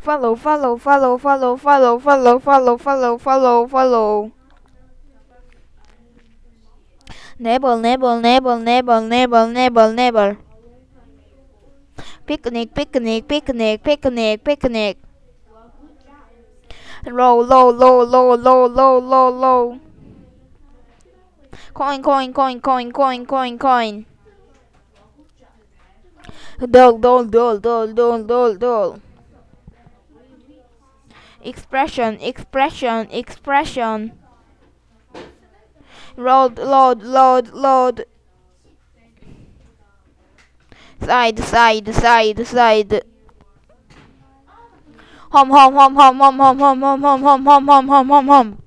Follow, follow, follow, follow, follow, follow, follow, follow, follow, follow. Nibble, nibble, nibble, nibble, nibble, nibble, nibble. Picnic, picnic, picnic, picnic, picnic. Low, low, low, low, low, low, low, low. Coin, coin, coin, coin, coin, coin, coin. Dole, dole, dole, dole, dole, dole, dole. Expression, expression, expression. Load, load, load, load. Side, side, side, side. Home, home, home, home, home, home, home, home, home, home, home, home, home, home, home.